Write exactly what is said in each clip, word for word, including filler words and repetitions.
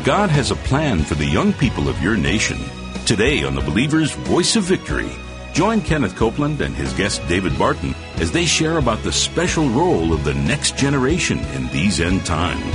God has a plan for the young people of your nation. Today on the Believer's Voice of Victory, join Kenneth Copeland and his guest David Barton as they share about the special role of the next generation in these end times.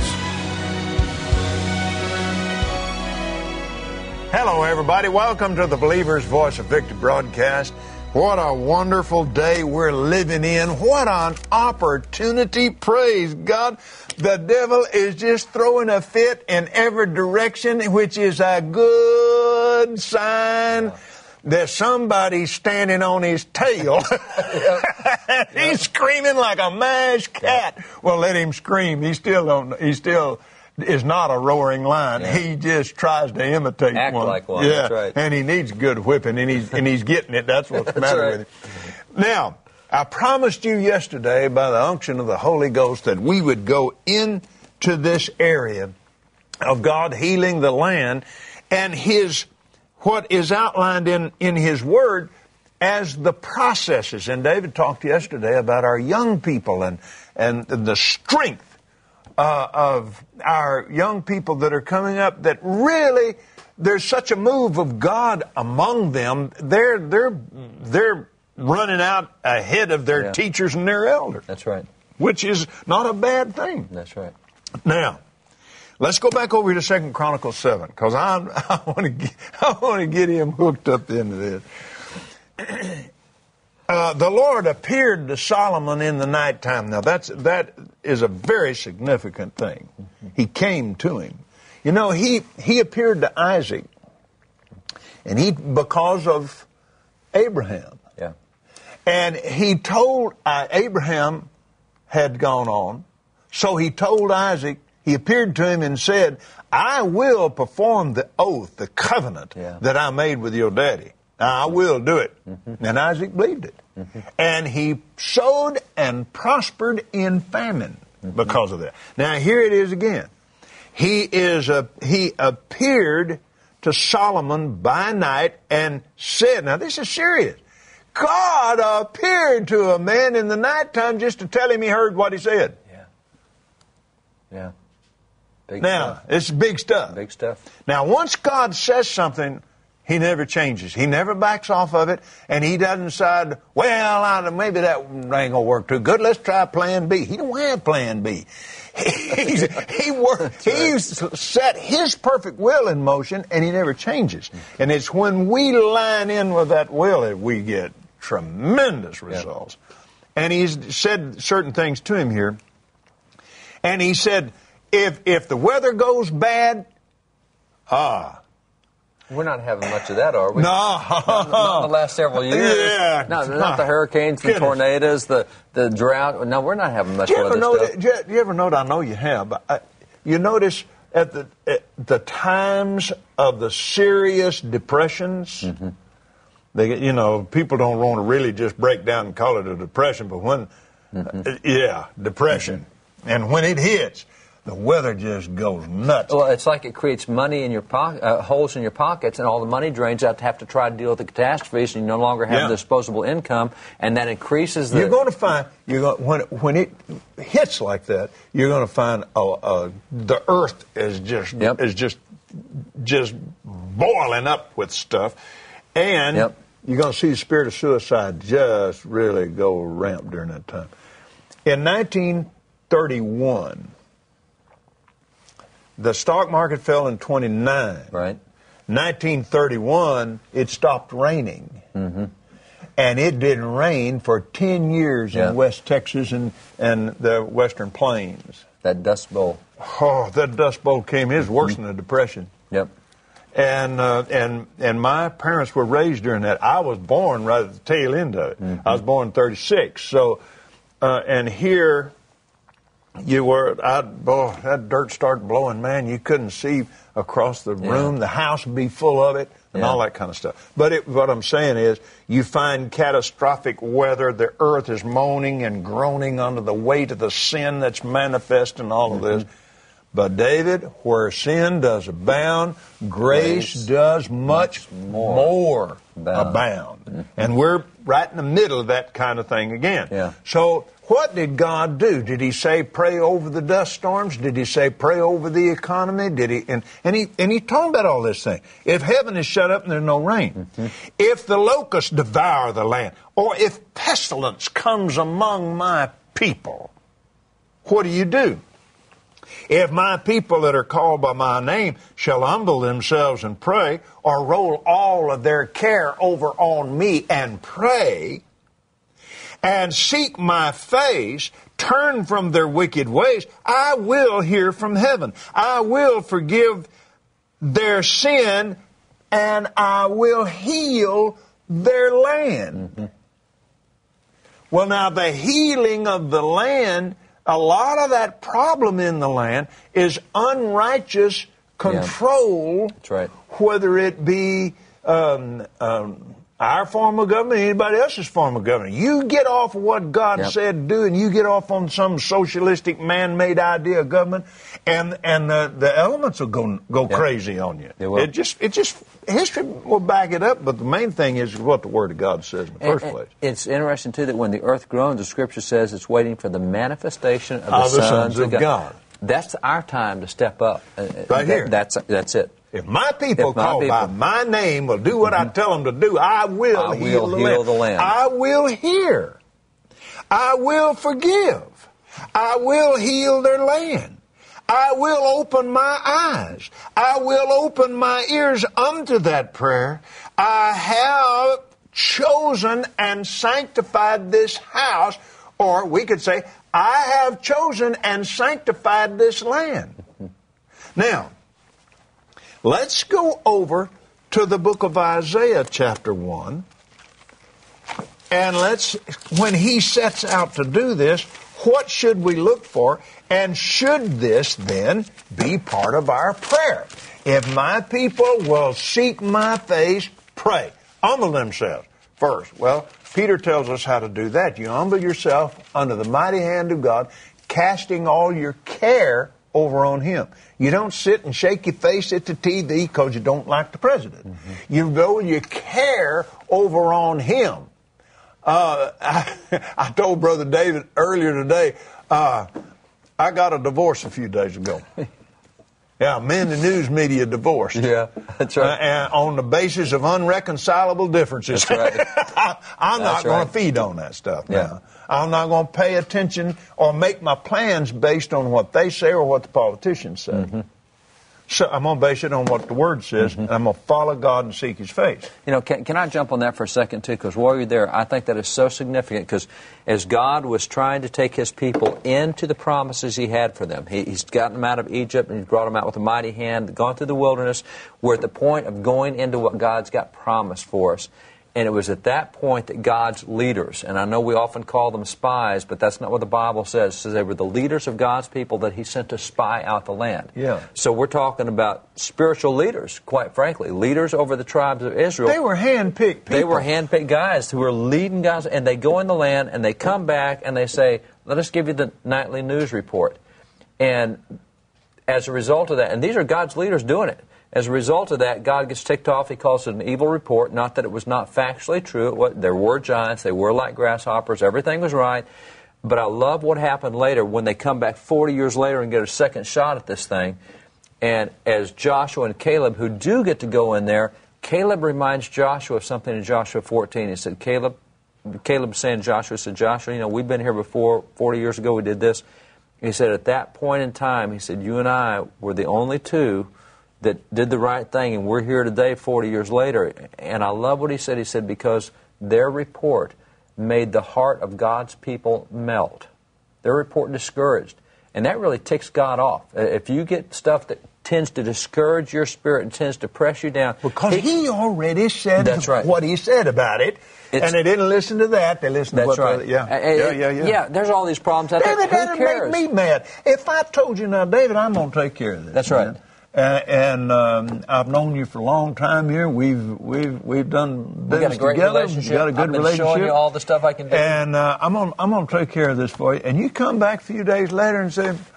Hello, everybody. Welcome to the Believer's Voice of Victory broadcast. What a wonderful day we're living in. What an opportunity. Praise God. The devil is just throwing a fit in every direction, which is a good sign that somebody's standing on his tail. He's screaming like a mashed cat. Well, let him scream. He still don't, he still is not a roaring lion. Yeah. He just tries to imitate Act one. like one. Yeah, That's right. And he needs good whipping, and he's and he's getting it. That's what's the matter right. with him. Now, I promised you yesterday by the unction of the Holy Ghost that we would go into this area of God healing the land and His what is outlined in, in His Word as the processes. And David talked yesterday about our young people and, and the strength Uh, of our young people that are coming up, that really there's such a move of God among them. They're they're they're running out ahead of their Yeah. teachers and their elders. That's right. Which is not a bad thing. That's right. Now, let's go back over to Second Chronicles seven, because I I want to get, I want to get him hooked up into this. Uh, the Lord appeared to Solomon in the nighttime. Now, that's, that is a very significant thing. He came to him. You know, he, he appeared to Isaac, and he, because of Abraham. Yeah. And he told, uh, Abraham had gone on, so he told Isaac, he appeared to him and said, I will perform the oath, the covenant Yeah. that I made with your daddy. Now, I will do it. Mm-hmm. And Isaac believed it. Mm-hmm. And he sowed and prospered in famine Mm-hmm. because of that. Now, here it is again. He is a, he appeared to Solomon by night and said, now this is serious. God appeared to a man in the nighttime just to tell him he heard what he said. Yeah. Yeah. Big Now, stuff. it's big stuff. Big stuff. Now, once God says something, He never changes. He never backs off of it, and He doesn't decide, well, I, maybe that ain't going to work too good. Let's try plan B. He don't have plan B. He's, he worked, He's set His perfect will in motion, and He never changes. And it's when we line in with that will that we get tremendous results. Yeah. And He's said certain things to him here. And He said, if if the weather goes bad, ah, We're not having much of that, are we? No. Not, not in the last several years. Yeah. No, not the hurricanes, the Goodness. tornadoes, the, the drought. No, we're not having much Do you of ever this know stuff. that, do you, do you ever know that? I know you have. But I, you notice at the at the times of the serious depressions, Mm-hmm. they get, you know, people don't want to really just break down and call it a depression, but when, Mm-hmm. uh, yeah, depression, mm-hmm. and when it hits, the weather just goes nuts. Well, it's like it creates money in your pocket, uh, holes in your pockets, and all the money drains out to have to try to deal with the catastrophes, and you no longer have Yeah. disposable income, and that increases the... You're going to find you're going when when it hits like that, you're going to find uh, uh, the earth is just Yep. is just just boiling up with stuff, and Yep. you're going to see the spirit of suicide just really go ramp during that time. In nineteen thirty-one, the stock market fell in twenty-nine. Right. nineteen thirty-one, it stopped raining. Mm-hmm. And it didn't rain for ten years Yeah. in West Texas and, and the Western Plains. That Dust Bowl. Oh, that Dust Bowl came. It was worse Mm-hmm. than the Depression. Yep. And uh, and and my parents were raised during that. I was born right at the tail end of it. Mm-hmm. I was born in thirty-six. So, uh, and here you were, I, boy, that dirt started blowing, man. You couldn't see across the room. Yeah. The house would be full of it and Yeah. all that kind of stuff. But it, what I'm saying is you find catastrophic weather. The earth is moaning and groaning under the weight of the sin that's manifest in all of Mm-hmm. this. But David, where sin does abound, grace, Grace does much, much more more abound. abound. Mm-hmm. And we're right in the middle of that kind of thing again. Yeah. So what did God do? Did he say pray over the dust storms? Did he say pray over the economy? Did he? And, and he and he talked about all this thing. If heaven is shut up and there's no rain, mm-hmm. if the locusts devour the land, or if pestilence comes among my people, what do you do? If my people that are called by my name shall humble themselves and pray, or roll all of their care over on me and pray, and seek my face, turn from their wicked ways, I will hear from heaven. I will forgive their sin, and I will heal their land. Mm-hmm. Well, now, the healing of the land, a lot of that problem in the land is unrighteous control, yeah. That's right. Whether it be um, um, our form of government, anybody else's form of government. You get off of what God yep. said do, and you get off on some socialistic man-made idea of government, and and the, the elements will go go yep. crazy on you. It will. It just it just history will back it up, but the main thing is what the Word of God says in the and, first and place. It's interesting too that when the earth groans, the Scripture says it's waiting for the manifestation of the, of the sons, sons of God. God. That's our time to step up. Right that, here. That's that's it. If my people if my called people, by my name will do what mm-hmm. I tell them to do, I will, I heal, will the, heal land. the land. I will hear. I will forgive. I will heal their land. I will open my eyes. I will open my ears unto that prayer. I have chosen and sanctified this house, or we could say, I have chosen and sanctified this land. Now, let's go over to the book of Isaiah chapter one, and let's, when he sets out to do this, what should we look for, and should this then be part of our prayer? If my people will seek my face, pray, humble themselves first. Well, Peter tells us how to do that. You humble yourself under the mighty hand of God, casting all your care over on him. You don't sit and shake your face at the T V because you don't like the president. Mm-hmm. You roll your care over on him. Uh, I, I told Brother David earlier today, uh, I got a divorce a few days ago. Yeah, me and the news media divorced. Yeah, that's right. Uh, and on the basis of unreconcilable differences. That's right. I, I'm that's not going right. to feed on that stuff yeah. now. I'm not going to pay attention or make my plans based on what they say or what the politicians say. Mm-hmm. So I'm going to base it on what the Word says, mm-hmm. and I'm going to follow God and seek His face. You know, can, can I jump on that for a second, too? Because while you're there, I think that is so significant, because as God was trying to take His people into the promises He had for them, he, He's gotten them out of Egypt, and He's brought them out with a mighty hand, gone through the wilderness. We're at the point of going into what God's got promised for us. And it was at that point that God's leaders, and I know we often call them spies, but that's not what the Bible says. It says they were the leaders of God's people that He sent to spy out the land. Yeah. So we're talking about spiritual leaders, quite frankly, leaders over the tribes of Israel. They were hand-picked people. They were hand-picked guys who were leading guys, and they go in the land, and they come back, and they say, let us give you the nightly news report. And as a result of that, and these are God's leaders doing it, as a result of that, God gets ticked off. He calls it an evil report. Not that it was not factually true. It was, there were giants. They were like grasshoppers. Everything was right. But I love what happened later when they come back forty years later and get a second shot at this thing. And as Joshua and Caleb, who do get to go in there, Caleb reminds Joshua of something in Joshua fourteen. He said, Caleb, Caleb saying to Joshua, said, Joshua, you know, we've been here before. forty years ago we did this. He said, at that point in time, he said, you and I were the only two that did the right thing, and we're here today forty years later. And I love what he said. He said, because their report made the heart of God's people melt. Their report discouraged. And that really ticks God off. If you get stuff that tends to discourage your spirit and tends to press you down. Because he, he already said that's right. what he said about it. It's, and they didn't listen to that. They listened to that's what right. the, yeah. Uh, yeah, yeah, yeah. Yeah, there's all these problems out there. David, Who that'd cares? make me mad. If I told you now, David, I'm going to take care of this. That's man. right. And, and um, I've known you for a long time here. We've we've we've done business we got a great together. relationship. We got a good I've been relationship. showing you all the stuff I can do. And uh, I'm gonna I'm gonna take care of this for you. And you come back a few days later and say,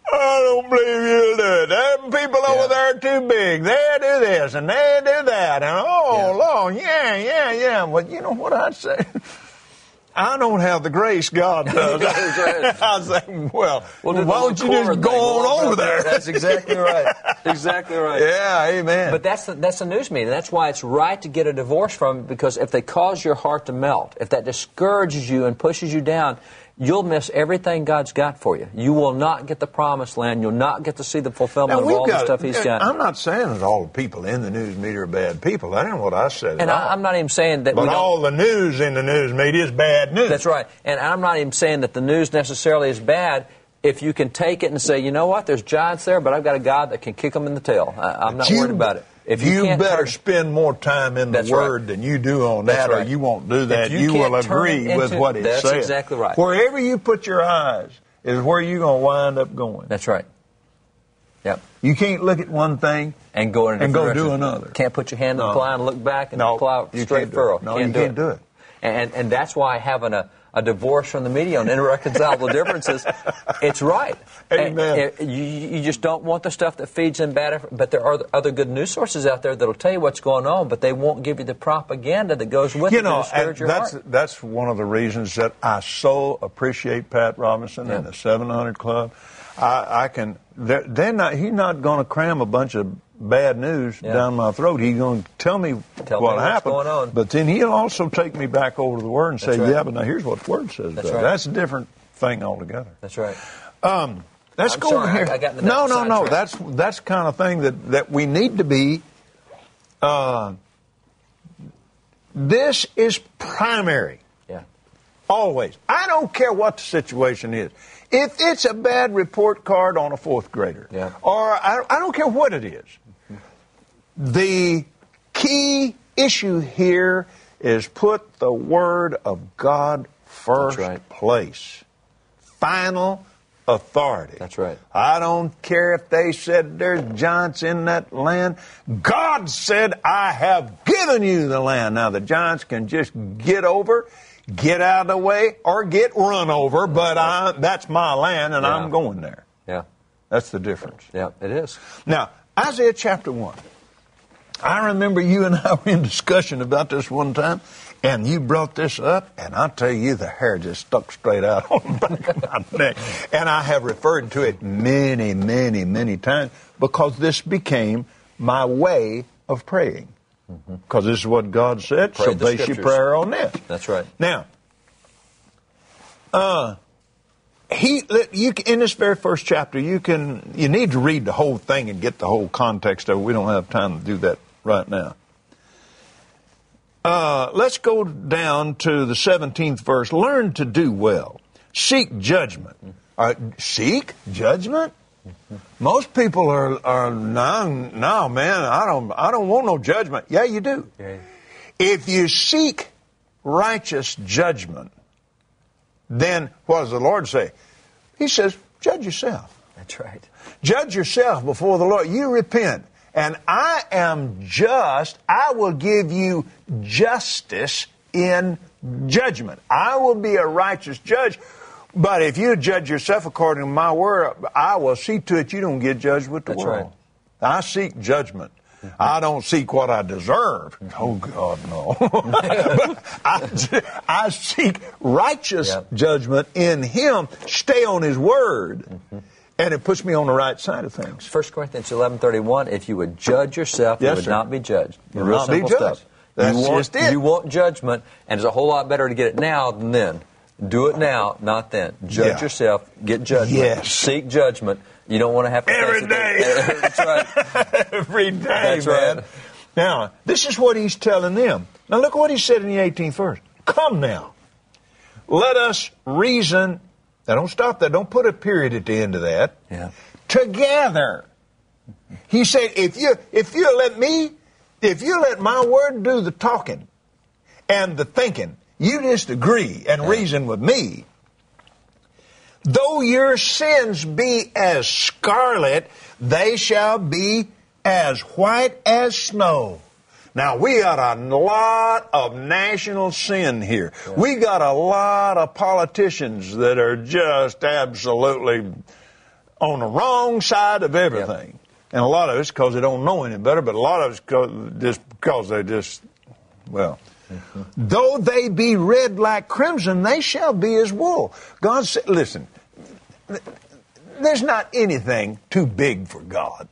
I don't believe you'll do it. Them people Yeah. over there are too big. They do this and they do that. And oh, Yeah. Lord, yeah, yeah, yeah. But you know what I'd say? I don't have the grace God does. That's right. I say, well, We'll do the why don't you little just cord go thing. We'll on over walk out there? That's exactly right. Exactly right. Yeah, amen. But that's the, that's the news media. That's why it's right to get a divorce from it, because if they cause your heart to melt, if that discourages you and pushes you down, you'll miss everything God's got for you. You will not get the promised land. You'll not get to see the fulfillment Now, of we've all got, the stuff He's got. I'm not saying that all the people in the news media are bad people. That ain't what I said at And all. I, I'm not even saying that But we don't. all the news in the news media is bad news. That's right. And I'm not even saying that the news necessarily is bad. If you can take it and say, you know what, there's giants there, but I've got a God that can kick them in the tail. I, I'm not You- worried about it. If you, you can't better turn- spend more time in the That's right. Word than you do on That's that, or right. you won't do that. If you You, can't will turn agree it with into- what it that's says. exactly right. Wherever you put your eyes is where you're going to wind up going. That's right. Yep. You can't look at one thing And go in a and different go do direction. another. Can't put your hand in No. the plow and look back and No, plow you straight can't do furrow. it. No, you can't do it. And and that's why having a, a divorce from the media on irreconcilable differences, it's right. Amen. And, uh, you, you just don't want the stuff that feeds in bad, but there are other good news sources out there that'll tell you what's going on, but they won't give you the propaganda that goes with You it know, to discourage and your that's heart. that's one of the reasons that I so appreciate Pat Robinson Yeah. and the seven hundred Club. I, I can. They're, they're not. He's not going to cram a bunch of bad news Yeah. down my throat. He's going to tell me Tell what me what's happened. going on. But then he'll also take me back over to the Word and say, That's right. "Yeah, but now here's what the Word says." That's about it." right. That's a different thing altogether. That's right. Um, let's I'm go sorry, over here. I- I got in the no, no, no. sidetrack. That's that's the kind of thing that that we need to be. Uh, this is primary. Yeah. Always. I don't care what the situation is. If it's a bad report card on a fourth grader, Yeah. or I, I don't care what it is, the key issue here is put the Word of God first That's right. place. Final authority. That's right. I don't care if they said there's giants in that land. God said, I have given you the land. Now, the giants can just get over, get out of the way, or get run over, but I, that's my land, and Yeah. I'm going there. Yeah. That's the difference. Yeah, it is. Now, Isaiah chapter one. I remember you and I were in discussion about this one time, and you brought this up, and I'll tell you, the hair just stuck straight out on the back of my neck. And I have referred to it many, many, many times because this became my way of praying. Because this is what God said, Pray so the base your scriptures. prayer on this. That's right. Now, uh, he you in this very first chapter, you can you need to read the whole thing and get the whole context of it. We don't have time to do that right now. Uh, let's go down to the seventeenth verse. Learn to do well. Seek judgment. Uh, seek judgment? Most people are are no, no, man. I don't I don't want no judgment. Yeah, you do. Yeah. If you seek righteous judgment, then what does the Lord say? He says, judge yourself. That's right. Judge yourself before the Lord. You repent. And I am just. I will give you justice in judgment. I will be a righteous judge. But if you judge yourself according to my word, I will see to it you don't get judged with the That's world. right. I seek judgment. Mm-hmm. I don't seek what I deserve. Mm-hmm. Oh, God, no. But I, I seek righteous Yep. judgment in Him. Stay on His word. Mm-hmm. And it puts me on the right side of things. First Corinthians eleven thirty-one, if you would judge yourself, Yes, you would sir. not be judged. You'll Real not be simple judged. stuff. That's you want, just it. You want judgment, and it's a whole lot better to get it now than then. Do it now, not then. Judge Yeah. yourself, get judgment. Yes. Seek judgment. You don't want to have to Every face day. it. That's right. Every day, That's man. right. Now, this is what He's telling them. Now, look what He said in the eighteenth verse. Come now. Let us reason. Now, don't stop there. Don't put a period at the end of that. Yeah. Together. He said, if you if you let me, if you let my word do the talking and the thinking, you just agree and Yeah. reason with me. Though your sins be as scarlet, they shall be as white as snow. Now, we got a lot of national sin here. Yeah. We got a lot of politicians that are just absolutely on the wrong side of everything. Yep. And a lot of it's because they don't know any better, but a lot of it's just because they just, well, mm-hmm. though they be red like crimson, they shall be as wool. God said, listen, there's not anything too big for God.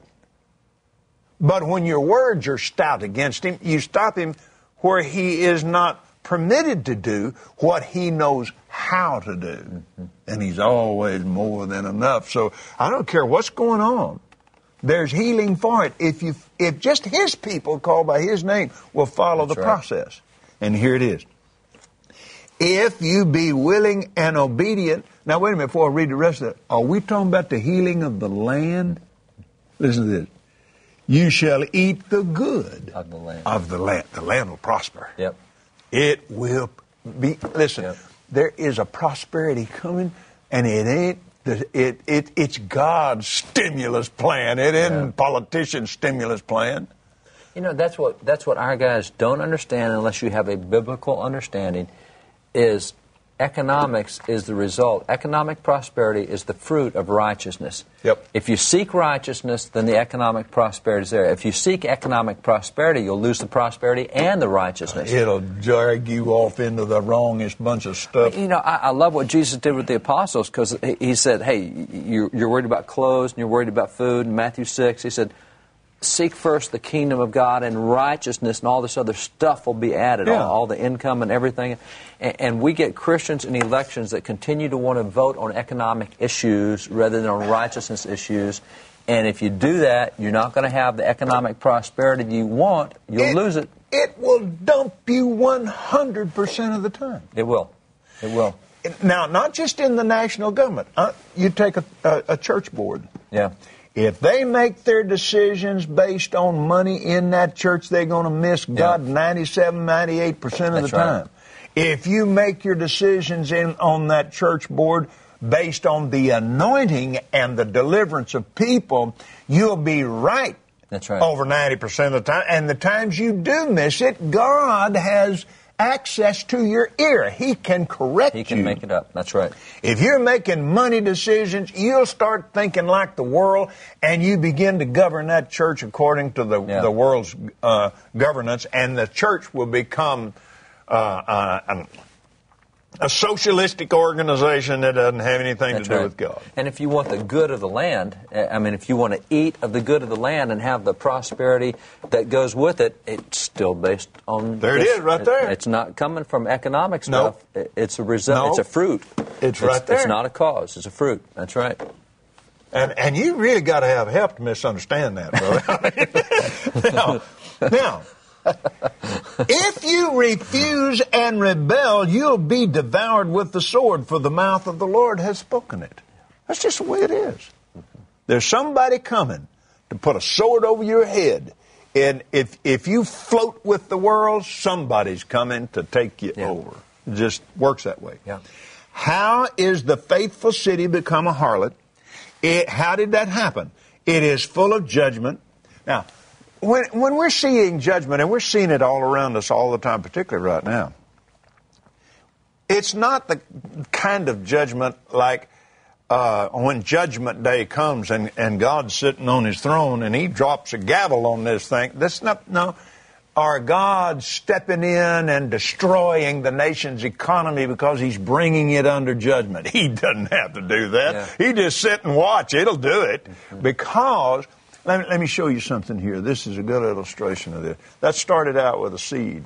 But when your words are stout against him, you stop him where he is not permitted to do what he knows how to do. Mm-hmm. And he's always more than enough. So I don't care what's going on. There's healing for it if you if just his people called by his name will follow That's the right. process. And here it is. If you be willing and obedient. Now wait a minute before I read the rest of it. Are we talking about the healing of the land? Listen to this. You shall eat the good of the land. Of the land. The land will prosper. Yep. It will be. Listen, yep. there is a prosperity coming, and it ain't. It, it, it's God's stimulus plan. It isn't yeah. politicians' stimulus plan. You know, that's what that's what our guys don't understand unless you have a biblical understanding, is economics is the result. Economic prosperity is the fruit of righteousness. Yep. If you seek righteousness, then the economic prosperity is there. If you seek economic prosperity, you'll lose the prosperity and the righteousness. It'll drag you off into the wrongest bunch of stuff. You know, I, I love what Jesus did with the apostles, because he said, hey, you're, you're worried about clothes and you're worried about food. In Matthew six, he said, seek first the kingdom of God and righteousness, and all this other stuff will be added, yeah. all, all the income and everything. And, and we get Christians in elections that continue to want to vote on economic issues rather than on righteousness issues. And if you do that, you're not going to have the economic prosperity you want. You'll it, lose it. It will dump you one hundred percent of the time. It will. It will. Now, not just in the national government. Uh, you take a, a, a church board. Yeah. If they make their decisions based on money in that church, they're going to miss God yeah. ninety-seven, ninety-eight percent of That's the time. Right. If you make your decisions in on that church board based on the anointing and the deliverance of people, you'll be right. That's right. Over ninety percent of the time. And the times you do miss it, God has access to your ear. He can correct you. He can you. make it up. That's right. If you're making money decisions, you'll start thinking like the world, and you begin to govern that church according to the, yeah. the world's uh, governance, and the church will become uh, uh, um, a socialistic organization that doesn't have anything That's to do right. with God. And if you want the good of the land, I mean, if you want to eat of the good of the land and have the prosperity that goes with it, it's still based on... There this. it is, right there. It, it's not coming from economic stuff. Nope. It's a result. Nope. It's a fruit. It's, it's right there. It's not a cause. It's a fruit. That's right. And and you really got to have help to misunderstand that, brother. now, now if you refuse and rebel, you'll be devoured with the sword, for the mouth of the Lord has spoken it. That's just the way it is. There's somebody coming to put a sword over your head. And if if you float with the world, somebody's coming to take you yeah. over. It just works that way. Yeah. How is the faithful city become a harlot? It, how did that happen? It is full of judgment. Now, When when we're seeing judgment, and we're seeing it all around us all the time, particularly right now, it's not the kind of judgment like uh, when Judgment Day comes and, and God's sitting on his throne and he drops a gavel on this thing. That's not, no. Or God stepping in and destroying the nation's economy because he's bringing it under judgment. He doesn't have to do that. Yeah. He just sit and watch. It'll do it mm-hmm. because... Let me, let me show you something here. This is a good illustration of this. That started out with a seed.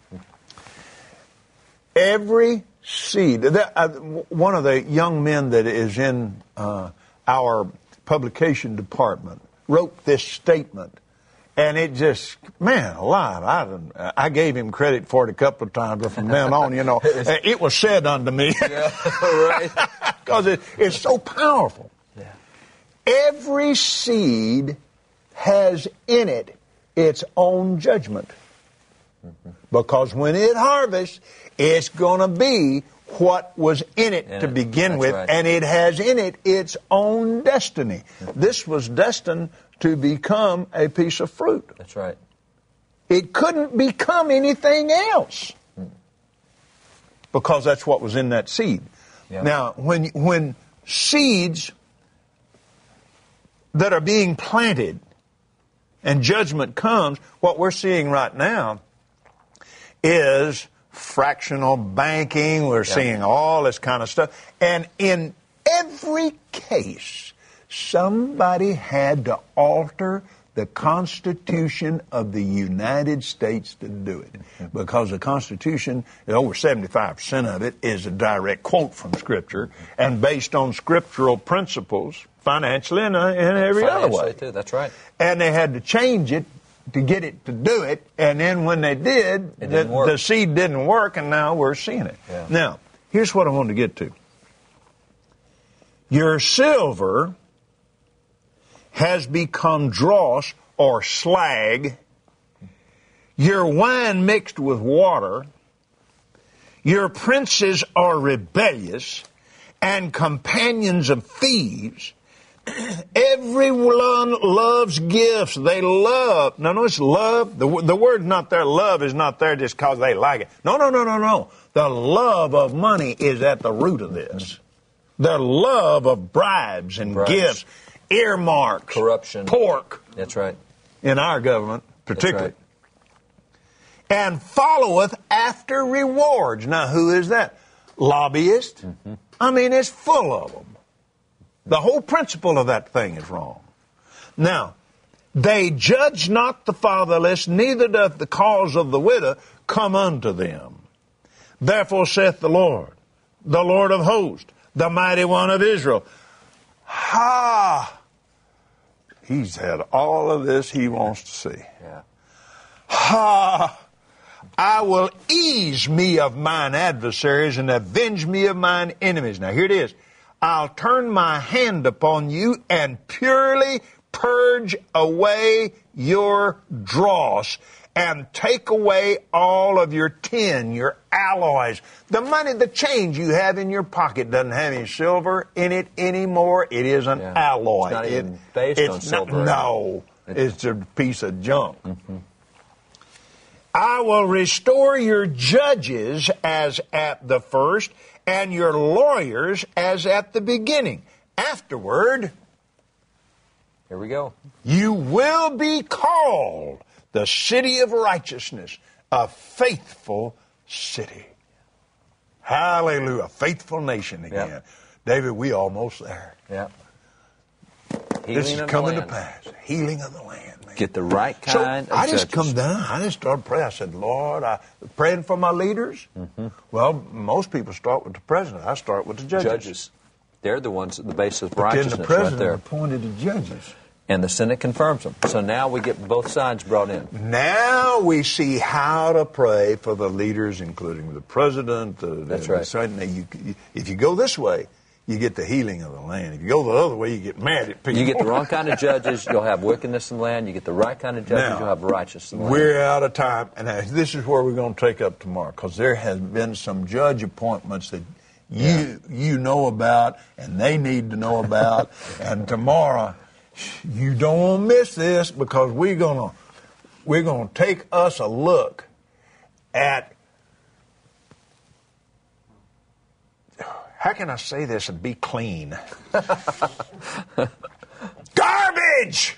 Every seed. That, uh, one of the young men that is in uh, our publication department wrote this statement. And it just, man, alive. I, I gave him credit for it a couple of times, but from then on, you know, it was said unto me. Yeah, right. Because it, it's so powerful. Yeah. Every seed has in it its own judgment. Mm-hmm. Because when it harvests, it's going to be what was in it in to it. begin That's with, right. and it has in it its own destiny. Mm-hmm. This was destined to become a piece of fruit. That's right. It couldn't become anything else. Mm-hmm. Because that's what was in that seed. Yeah. Now, when when seeds that are being planted and judgment comes, what we're seeing right now is fractional banking. We're yeah. seeing all this kind of stuff. And in every case, somebody had to alter the Constitution of the United States to do it. Mm-hmm. Because the Constitution, over seventy-five percent of it, is a direct quote from Scripture and based on scriptural principles, financially and, uh, and every other way. Too. That's right. And they had to change it to get it to do it, and then when they did, the, the seed didn't work, and now we're seeing it. Yeah. Now, here's what I want to get to. Your silver has become dross or slag, your wine mixed with water, your princes are rebellious and companions of thieves. Everyone loves gifts. They love. No, no, it's love. The, the word not there, love is not there just because they like it. No, no, no, no, no. The love of money is at the root of this. The love of bribes and bribes. Gifts, earmarks, corruption, pork. That's right. In our government, particularly. Right. And followeth after rewards. Now, who is that? Lobbyists. Mm-hmm. I mean, it's full of them. The whole principle of that thing is wrong. Now, they judge not the fatherless, neither doth the cause of the widow come unto them. Therefore saith the Lord, the Lord of hosts, the mighty one of Israel. Ha! He's had all of this he wants to see. Yeah. Ha! I will ease me of mine adversaries and avenge me of mine enemies. Now here it is. I'll turn my hand upon you and purely purge away your dross and take away all of your tin, your alloys. The money, the change you have in your pocket doesn't have any silver in it anymore. It is an yeah. alloy. It's not it, even based it's on not, silver. No, it's, it's a piece of junk. Mm-hmm. I will restore your judges as at the first, and your lawyers as at the beginning. Afterward, here we go. You will be called the city of righteousness, a faithful city. Hallelujah, a faithful nation again. Yep. David, we almost there. Yeah. This is coming to pass. Healing of the land, man. Get the right kind so of I just judges. come down. I just started praying. I said, Lord, I praying for my leaders. Mm-hmm. Well, most people start with the president. I start with the judges. Judges. They're the ones at the base of but righteousness then the president right there. appointed the judges. And the Senate confirms them. So now we get both sides brought in. Now we see how to pray for the leaders, including the president. The, That's the, right. The, you, you, if you go this way, you get the healing of the land. If you go the other way, you get mad at people. You get the wrong kind of judges, you'll have wickedness in the land. You get the right kind of judges, now, you'll have righteousness in the land. We're out of time, and this is where we're going to take up tomorrow, because there has been some judge appointments that you yeah. you know about, and they need to know about. And tomorrow, you don't want to miss this, because we're going to we're going to take us a look at. How can I say this and be clean? Garbage!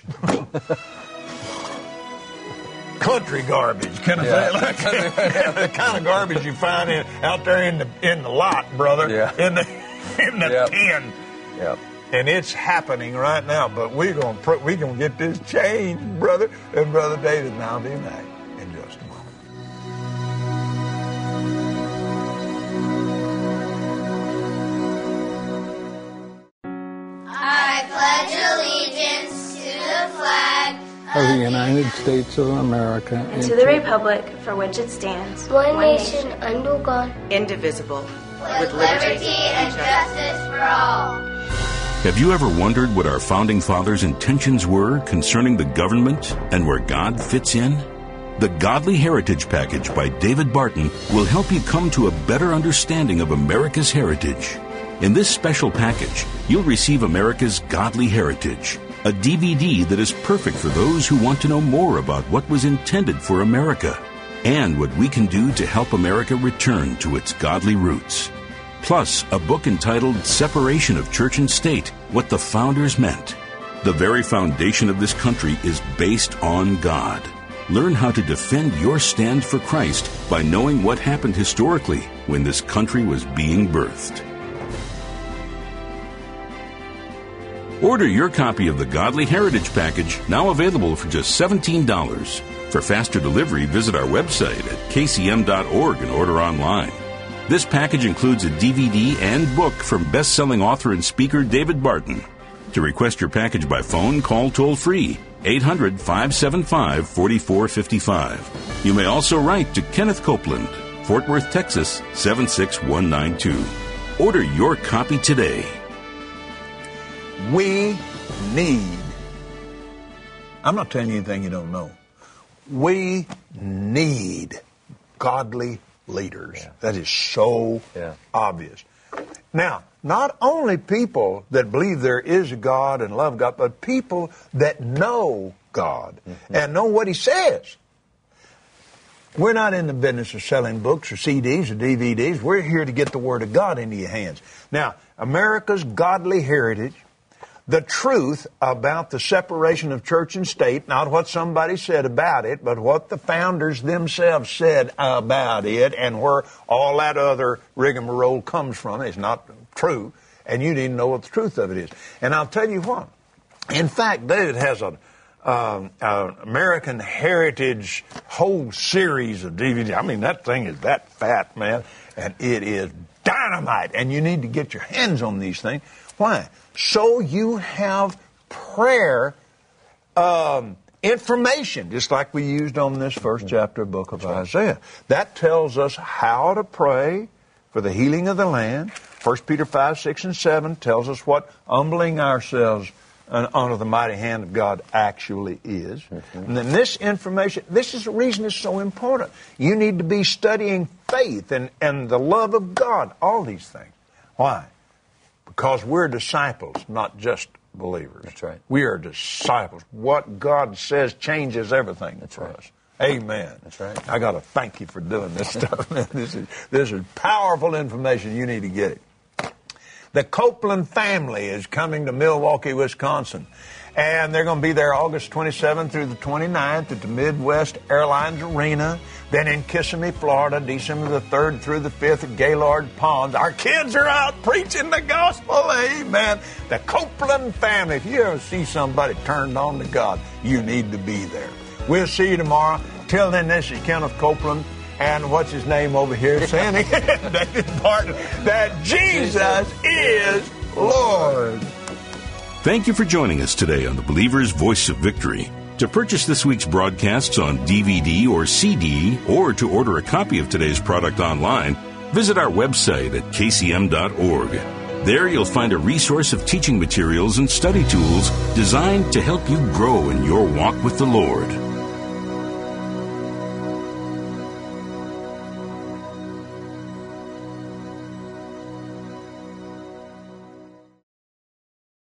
Country garbage. Can I yeah. say it like that? The kind of garbage you find in, out there in the in the lot, brother. Yeah. In the in the yep. tin. Yep. And it's happening right now. But we're gonna pr- we're gonna get this changed, brother. And Brother David, and I'll be back in just a moment. Of the United States of America and to the republic for which it stands, one nation under God, indivisible, with, with liberty, liberty and justice for all. Have you ever wondered what our founding fathers' intentions were concerning the government and where God fits in? The Godly Heritage Package by David Barton will help you come to a better understanding of America's heritage. In this special package, you'll receive America's Godly Heritage, a D V D that is perfect for those who want to know more about what was intended for America and what we can do to help America return to its godly roots. Plus, a book entitled Separation of Church and State, What the Founders Meant. The very foundation of this country is based on God. Learn how to defend your stand for Christ by knowing what happened historically when this country was being birthed. Order your copy of the Godly Heritage Package, now available for just seventeen dollars. For faster delivery, visit our website at k c m dot org and order online. This package includes a D V D and book from best-selling author and speaker David Barton. To request your package by phone, call toll-free eight hundred, five seven five, four four five five. You may also write to Kenneth Copeland, Fort Worth, Texas, seven six one nine two. Order your copy today. We need, I'm not telling you anything you don't know, we need godly leaders. Yeah. That is so yeah. obvious. Now, not only people that believe there is a God and love God, but people that know God mm-hmm. and know what He says. We're not in the business of selling books or C Ds or D V Ds. We're here to get the Word of God into your hands. Now, America's godly heritage, the truth about the separation of church and state, not what somebody said about it, but what the founders themselves said about it, and where all that other rigmarole comes from is not true, and you need to know what the truth of it is. And I'll tell you what. In fact, David has a um, uh, American Heritage whole series of D V Ds. I mean, that thing is that fat, man, and it is dynamite, and you need to get your hands on these things. Why? So you have prayer um, information, just like we used on this first chapter of the book of Isaiah. That tells us how to pray for the healing of the land. First Peter five, six, and seven tells us what humbling ourselves under the mighty hand of God actually is. Mm-hmm. And then this information, this is the reason it's so important. You need to be studying faith and, and the love of God, all these things. Why? Because we're disciples, not just believers. That's right. We are disciples. What God says changes everything That's for right. us. Amen. That's right. I got to thank you for doing this stuff, man. This is, this is powerful information. You need to get it. The Copeland family is coming to Milwaukee, Wisconsin. And they're going to be there August twenty-seventh through the twenty-ninth at the Midwest Airlines Arena. Then in Kissimmee, Florida, December the third through the fifth at Gaylord Ponds. Our kids are out preaching the gospel. Amen. The Copeland family. If you ever see somebody turned on to God, you need to be there. We'll see you tomorrow. Till then, this is Kenneth Copeland. And what's his name over here? Saying again, David Barton, that Jesus is Lord. Thank you for joining us today on the Believer's Voice of Victory. To purchase this week's broadcasts on D V D or C D, or to order a copy of today's product online, visit our website at k c m dot org. There you'll find a resource of teaching materials and study tools designed to help you grow in your walk with the Lord.